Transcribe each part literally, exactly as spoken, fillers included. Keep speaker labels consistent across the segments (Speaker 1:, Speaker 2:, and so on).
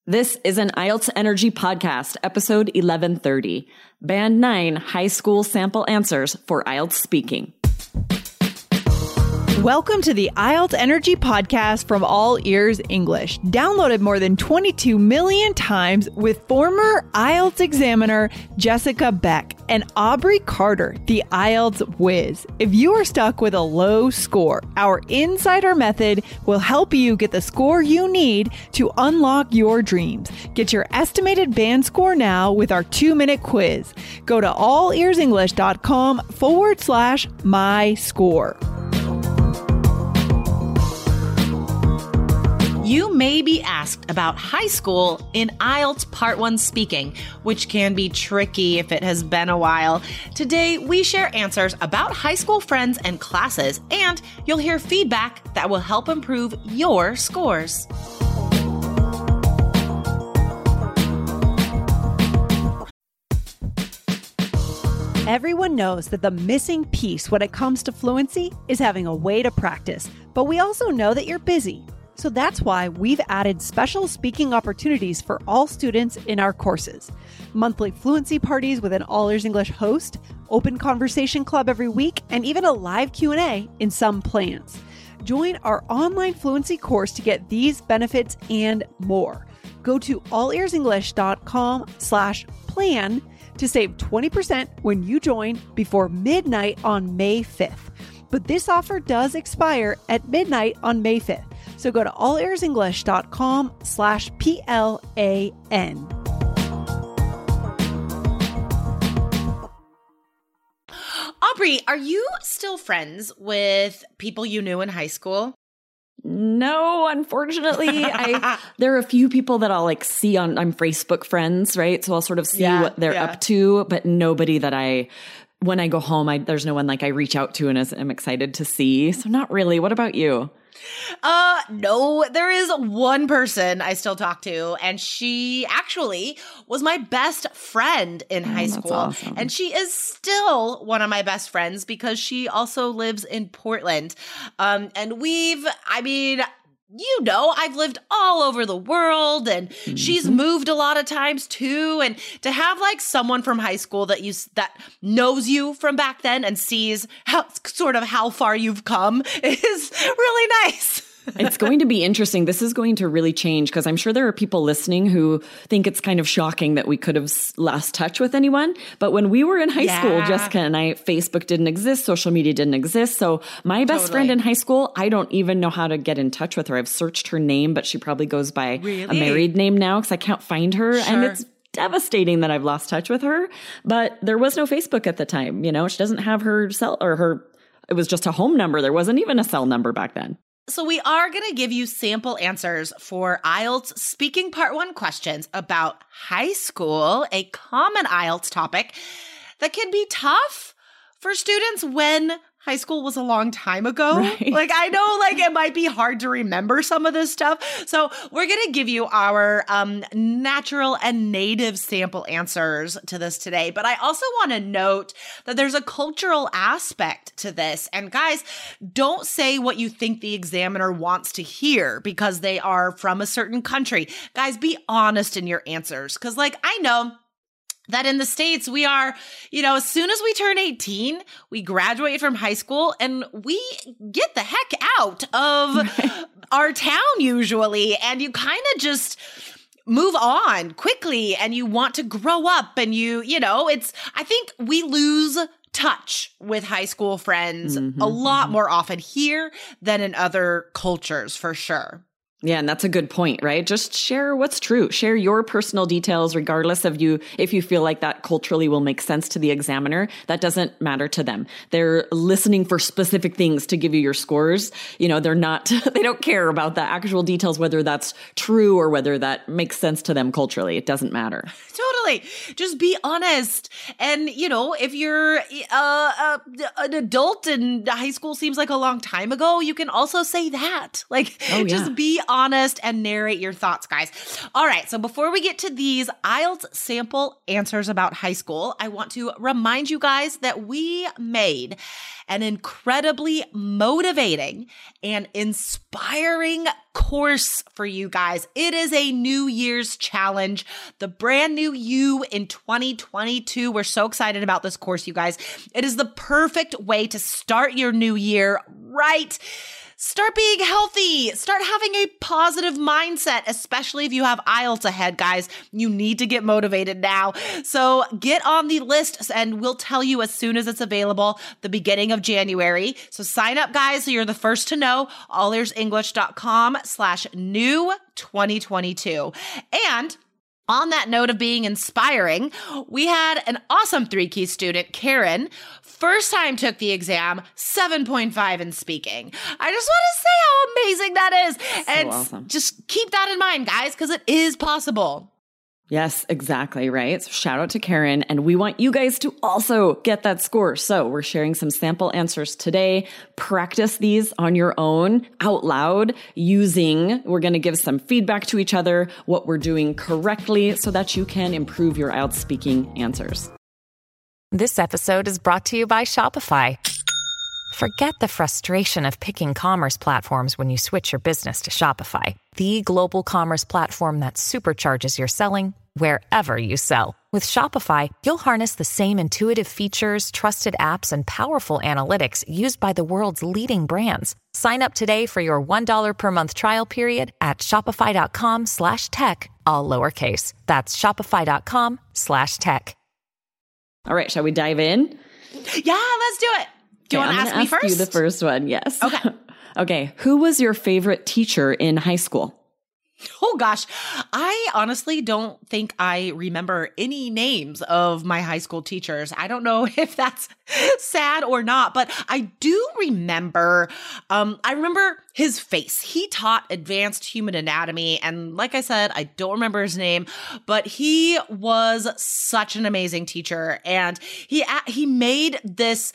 Speaker 1: This is an I E L T S Energy Podcast, episode eleven thirty. Band nine High School Sample Answers for I E L T S Speaking.
Speaker 2: Welcome to the I E L T S Energy Podcast from All Ears English, downloaded more than twenty-two million times with former I E L T S examiner Jessica Beck and Aubrey Carter, the I E L T S whiz. If you are stuck with a low score, our Insider Method will help you get the score you need to unlock your dreams. Get your estimated band score now with our two-minute quiz. Go to allearsenglish.com forward slash my score.
Speaker 3: You may be asked about high school in I E L T S Part one Speaking, which can be tricky if it has been a while. Today, we share answers about high school friends and classes, and you'll hear feedback that will help improve your scores.
Speaker 2: Everyone knows that the missing piece when it comes to fluency is having a way to practice, but we also know that you're busy. So that's why we've added special speaking opportunities for all students in our courses. Monthly fluency parties with an All Ears English host, open conversation club every week, and even a live Q and A in some plans. Join our online fluency course to get these benefits and more. Go to allearsenglish.com slash plan to save twenty percent when you join before midnight on May fifth. But this offer does expire at midnight on May fifth. So go to allearsenglish.com slash P-L-A-N.
Speaker 3: Aubrey, are you still friends with people you knew in high school?
Speaker 1: No, unfortunately. I there are a few people that I'll like see on I'm Facebook friends, right? So I'll sort of see
Speaker 3: Yeah,
Speaker 1: what they're
Speaker 3: yeah.
Speaker 1: up to, but nobody that I when I go home, I there's no one like I reach out to and I'm excited to see. So not really. What about you?
Speaker 3: Uh, no, there is one person I still talk to, and she actually was my best friend in
Speaker 1: Oh,
Speaker 3: high
Speaker 1: that's
Speaker 3: school.
Speaker 1: awesome.
Speaker 3: And she is still one of my best friends because she also lives in Portland. Um, and we've, I mean, you know, I've lived all over the world, and
Speaker 1: Mm-hmm.
Speaker 3: she's moved a lot of times too. And to have like someone from high school that you s- that knows you from back then and sees how sort of how far you've come is really nice.
Speaker 1: It's going to be interesting. This is going to really change because I'm sure there are people listening who think it's kind of shocking that we could have s- lost touch with anyone. But when we were in high
Speaker 3: Yeah.
Speaker 1: school, Jessica and I, Facebook didn't exist, social media didn't exist. So my best
Speaker 3: Totally.
Speaker 1: friend in high school, I don't even know how to get in touch with her. I've searched her name, but she probably goes by a
Speaker 3: Really?
Speaker 1: married name now because I can't find her. And
Speaker 3: Sure.
Speaker 1: it's devastating that I've lost touch with her. But there was no Facebook at the time. You know, she doesn't have her cell or her, it was just a home number. There wasn't even a cell number back then.
Speaker 3: So we are going to give you sample answers for I E L T S Speaking Part one questions about high school, a common I E L T S topic that can be tough for students when high school was a long time ago.
Speaker 1: Right.
Speaker 3: Like, I know, like, it might be hard to remember some of this stuff. So we're going to give you our um, natural and native sample answers to this today. But I also want to note that there's a cultural aspect to this. And guys, don't say what you think the examiner wants to hear because they are from a certain country. Guys, be honest in your answers. Because, like, I know that in the States, we are, you know, as soon as we turn eighteen, we graduate from high school and we get the heck out of our town usually. And you kind of just move on quickly and you want to grow up and you, you know, it's, I think we lose touch with high school friends
Speaker 1: Mhm,
Speaker 3: a lot
Speaker 1: mhm.
Speaker 3: more often here than in other cultures for sure.
Speaker 1: Yeah, and that's a good point, right? Just share what's true. Share your personal details, regardless of you, if you feel like that culturally will make sense to the examiner. That doesn't matter to them. They're listening for specific things to give you your scores. You know, they're not, they don't care about the actual details, whether that's true or whether that makes sense to them culturally. It doesn't matter.
Speaker 3: Totally. Just be honest. And, you know, if you're uh, uh, an adult and high school seems like a long time ago, you can also say that. Like,
Speaker 1: Oh, yeah.
Speaker 3: just be honest and narrate your thoughts, guys. All right, so before we get to these I E L T S sample answers about high school, I want to remind you guys that we made an incredibly motivating and inspiring course for you guys. It is a New Year's challenge, the brand new you in twenty twenty-two. We're so excited about this course, you guys. It is the perfect way to start your new year right. Start being healthy. Start having a positive mindset, especially if you have I E L T S ahead, guys. You need to get motivated now. So get on the list and we'll tell you as soon as it's available, the beginning of January. So sign up, guys, so you're the first to know. allearsenglish.com slash new 2022. And on that note of being inspiring, we had an awesome three-key student, Karen, first time took the exam, seven point five in speaking. I just want to say how amazing that is.
Speaker 1: So
Speaker 3: and
Speaker 1: awesome.
Speaker 3: Just keep that in mind, guys, because it is possible.
Speaker 1: Yes, exactly, right? So shout out to Karen, and we want you guys to also get that score. So we're sharing some sample answers today. Practice these on your own out loud using, we're going to give some feedback to each other, what we're doing correctly so that you can improve your I E L T S speaking answers.
Speaker 4: This episode is brought to you by Shopify. Forget the frustration of picking commerce platforms when you switch your business to Shopify, the global commerce platform that supercharges your selling wherever you sell. With Shopify, you'll harness the same intuitive features, trusted apps, and powerful analytics used by the world's leading brands. Sign up today for your one dollar per month trial period at shopify.com slash tech, all lowercase. That's shopify.com slash tech.
Speaker 1: All right, shall we dive in?
Speaker 3: Yeah, let's do it. Do you
Speaker 1: Okay,
Speaker 3: want to
Speaker 1: I'm
Speaker 3: ask
Speaker 1: gonna
Speaker 3: me first?
Speaker 1: you the first one, yes.
Speaker 3: Okay.
Speaker 1: Okay, who was your favorite teacher in high school?
Speaker 3: Oh gosh, I honestly don't think I remember any names of my high school teachers. I don't know if that's sad or not, but I do remember, um, I remember his face. He taught advanced human anatomy. And like I said, I don't remember his name, but he was such an amazing teacher. And he, he made this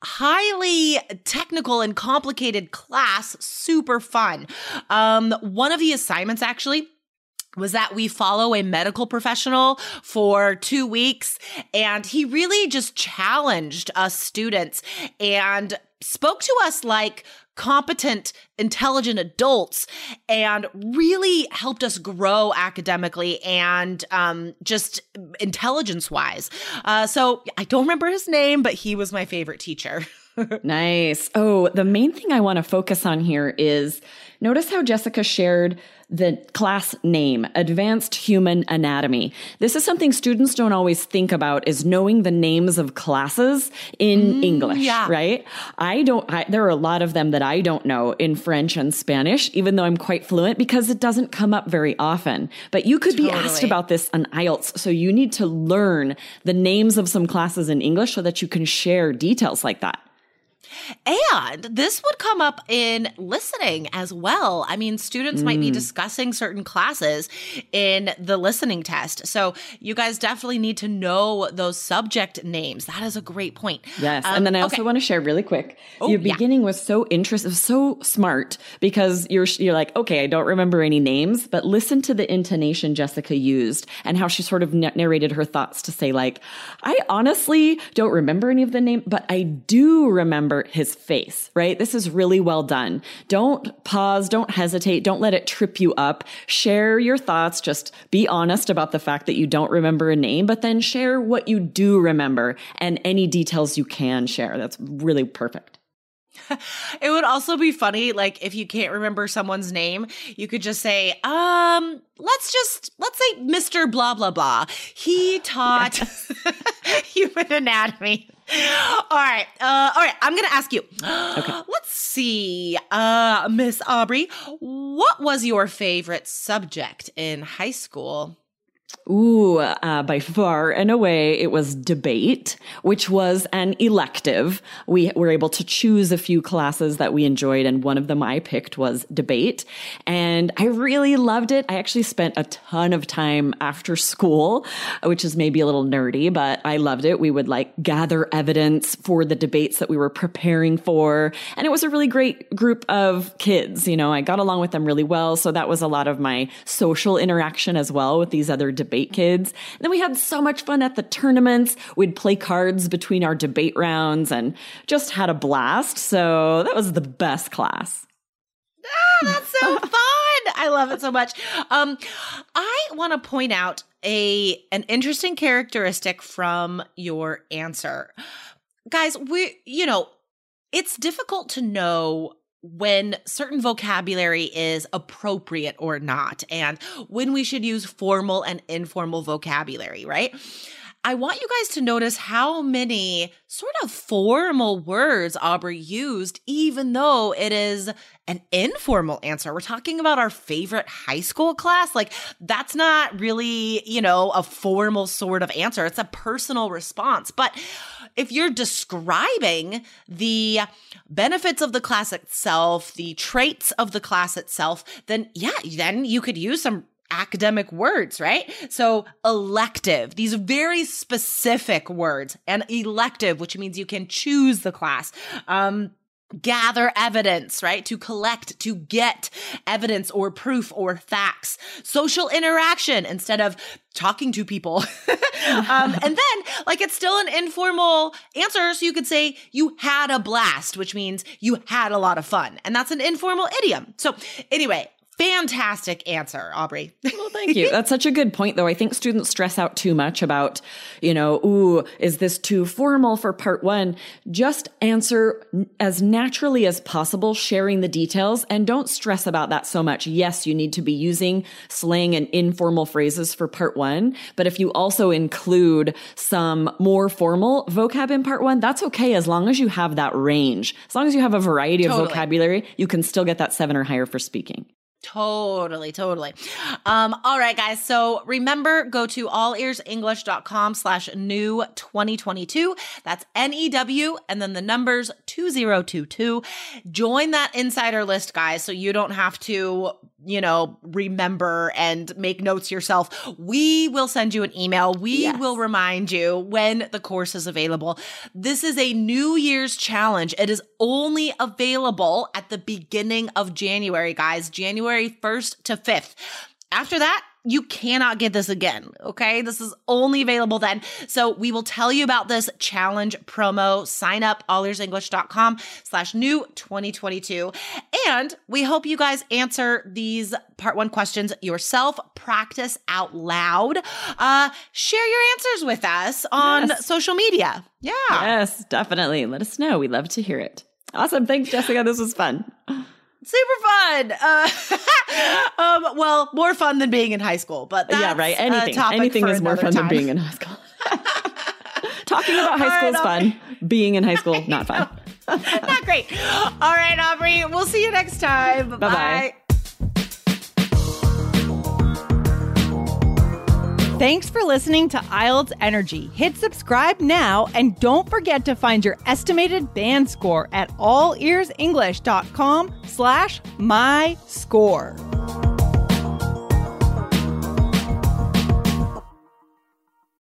Speaker 3: highly technical and complicated class super fun. Um, one of the assignments actually was that we follow a medical professional for two weeks. And he really just challenged us students and spoke to us like competent, intelligent adults and really helped us grow academically and um, just intelligence-wise. Uh, so I don't remember his name, but he was my favorite teacher.
Speaker 1: Nice. Oh, the main thing I want to focus on here is notice how Jessica shared the class name, Advanced Human Anatomy. This is something students don't always think about, is knowing the names of classes in
Speaker 3: Mm,
Speaker 1: English,
Speaker 3: yeah.
Speaker 1: right? I don't, I, there are a lot of them that I don't know in French and Spanish, even though I'm quite fluent, because it doesn't come up very often. But you could be asked
Speaker 3: Totally.
Speaker 1: about this on I E L T S, so you need to learn the names of some classes in English so that you can share details like that.
Speaker 3: And this would come up in listening as well. I mean, students mm. might be discussing certain classes in the listening test. So you guys definitely need to know those subject names. That is a great point.
Speaker 1: Yes.
Speaker 3: Um,
Speaker 1: and then I also
Speaker 3: okay.
Speaker 1: want to share really quick.
Speaker 3: Oh,
Speaker 1: Your
Speaker 3: yeah.
Speaker 1: beginning was so interesting, so smart because you're, you're like, okay, I don't remember any names, but listen to the intonation Jessica used and how she sort of narrated her thoughts to say like, I honestly don't remember any of the name, but I do remember his face, right? This is really well done. Don't pause. Don't hesitate. Don't let it trip you up. Share your thoughts. Just be honest about the fact that you don't remember a name, but then share what you do remember and any details you can share. That's really perfect.
Speaker 3: It would also be funny, like, if you can't remember someone's name, you could just say, um, let's just, let's say Mister Blah, blah, blah. He taught human anatomy. All right. Uh, all right. I'm going to ask you.
Speaker 1: Okay.
Speaker 3: Let's see. Uh, Miss Aubrey, what was your favorite subject in high school?
Speaker 1: Ooh, uh, by far and away, it was debate, which was an elective. We were able to choose a few classes that we enjoyed, and one of them I picked was debate. And I really loved it. I actually spent a ton of time after school, which is maybe a little nerdy, but I loved it. We would like gather evidence for the debates that we were preparing for. And it was a really great group of kids. You know, I got along with them really well. So that was a lot of my social interaction as well with these other debates. Debate kids. And then we had so much fun at the tournaments. We'd play cards between our debate rounds and just had a blast. So that was the best class.
Speaker 3: Ah, that's so fun. I love it so much. Um, I want to point out a an interesting characteristic from your answer. Guys, we, you know, it's difficult to know when certain vocabulary is appropriate or not, and when we should use formal and informal vocabulary, right? I want you guys to notice how many sort of formal words Aubrey used, even though it is an informal answer. We're talking about our favorite high school class. Like, that's not really, you know, a formal sort of answer. It's a personal response. But if you're describing the benefits of the class itself, the traits of the class itself, then yeah, then you could use some academic words, right? So elective, these very specific words, and elective, which means you can choose the class. Um, gather evidence, right? To collect, to get evidence or proof or facts. Social interaction instead of talking to people. um, and then, like, it's still an informal answer. So you could say you had a blast, which means you had a lot of fun. And that's an informal idiom. So anyway, fantastic answer, Aubrey.
Speaker 1: Well, thank you. That's such a good point, though. I think students stress out too much about, you know, ooh, is this too formal for part one? Just answer as naturally as possible, sharing the details, and don't stress about that so much. Yes, you need to be using slang and informal phrases for part one, but if you also include some more formal vocab in part one, that's okay as long as you have that range. As long as you have a variety
Speaker 3: Totally.
Speaker 1: of vocabulary, you can still get that seven or higher for speaking.
Speaker 3: Totally, totally. Um, all right, guys. So remember, go to allearsenglish.com slash new 2022. That's N E W and then the numbers two zero two two. Join that insider list, guys, so you don't have to, you know, remember and make notes yourself. We will send you an email. We
Speaker 1: Yes.
Speaker 3: will remind you when the course is available. This is a New Year's challenge. It is only available at the beginning of January, guys. January first to fifth. After that, you cannot get this again, okay? This is only available then. So we will tell you about this challenge promo. Sign up, allearsenglish.com slash new 2022. And we hope you guys answer these part one questions yourself. Practice out loud. Uh, share your answers with us on
Speaker 1: Yes.
Speaker 3: social media. Yeah.
Speaker 1: Yes, definitely. Let us know. We'd love to hear it. Awesome. Thanks, Jessica. This was fun.
Speaker 3: Super fun. Uh, um, well, more fun than being in high school, but that's
Speaker 1: yeah, right. Anything,
Speaker 3: a topic
Speaker 1: anything
Speaker 3: for
Speaker 1: is more
Speaker 3: another
Speaker 1: fun
Speaker 3: time.
Speaker 1: than being in high school. Talking about high
Speaker 3: All
Speaker 1: school
Speaker 3: right,
Speaker 1: is fun. Being in high school, not fun.
Speaker 3: Not great. All right, Aubrey. We'll see you next time. Bye-bye.
Speaker 1: Bye-bye.
Speaker 2: Thanks for listening to I E L T S Energy. Hit subscribe now and don't forget to find your estimated band score at allearsenglish.com slash my score.